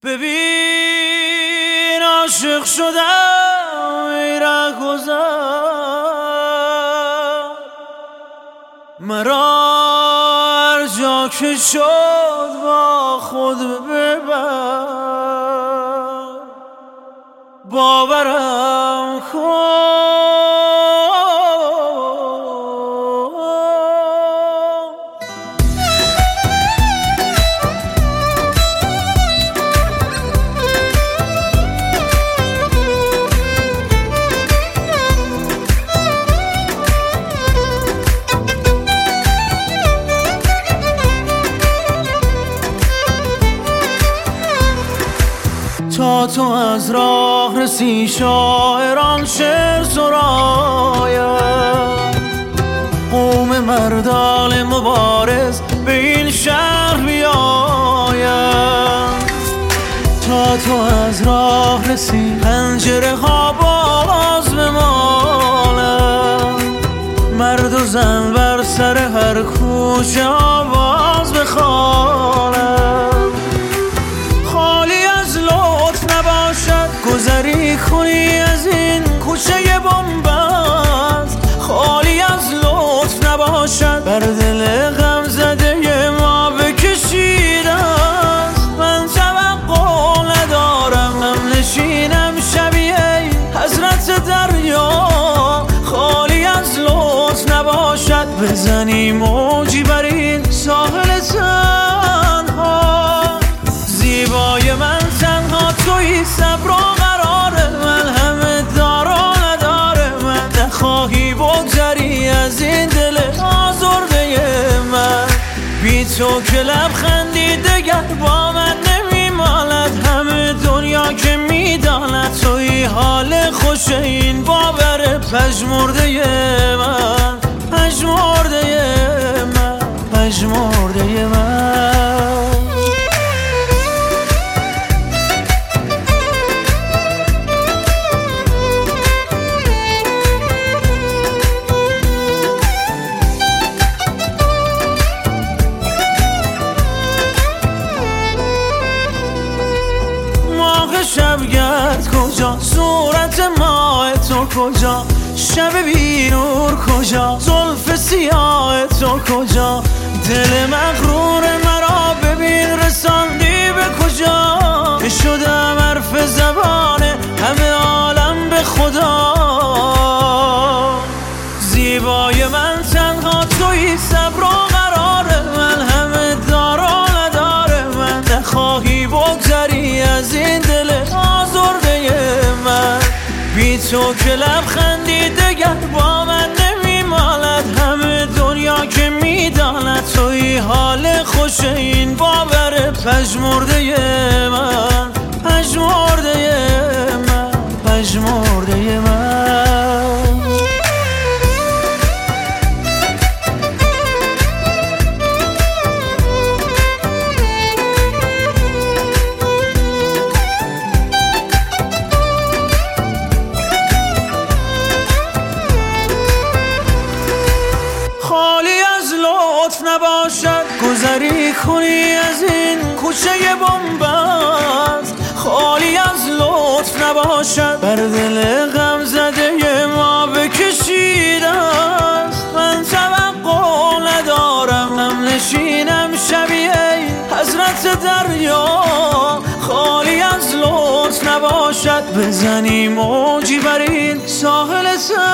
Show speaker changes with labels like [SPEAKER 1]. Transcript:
[SPEAKER 1] ببین عاشق شدم ای رهگذر، مرا هر جا که شد با خود ببر، باورم کن تا تو از راه رسی شاعران شعر سراید، قوم مردان مبارز به این شهر بیاید. تا تو از راه رسی پنجره ها باز بمالند، مرد و زن بر سر هر کوچه آواز بخوانند. گذری کنی از این کوچه بنبست، خالی از لطف نباشد، بر دل غم زده ما بکشیده است. من توقع ندارم هم نشینم شبیه حضرت دریا، خالی از لطف نباشد، بزنی موجی بر این ساحل تنها. زیبای من تنها تویی، صبر و قرار من همه دار و نداره. من نخواهی بگذری از این دل آزرده من، بی تو که لبخندی دگر با من نمیماند. همه دنیا که میداند تویی حال خوش این باور پژمرده من، پژمرده من، پژمرده من. شبگرد کجا، صورت ماه تو کجا، شب بی نور کجا، زلف سیاه تو کجا. دل مغرور مرا ببین رساندی به کجا، که شدم حرف زبان همه عالم به خدا. زیبای من تنها تویی، صبر و قرار من همه دار و نداره. من نخواهی بگذری از این دل آزرده من، بی تو که لبخندی دگر با من نمیماند. همه دنیا که میداند تویی حال خوش این باور پژمرده من، پژمرده من، پژمرده من. نباشد گذری کنی از این کوچه بنبست، خالی از لطف نباشد، بر دل غم زده ما بکشیده است. من توقع ندارم هم نشینم شبیه حضرت دریا، خالی از لطف نباشد، بزنی موجی بر این ساحل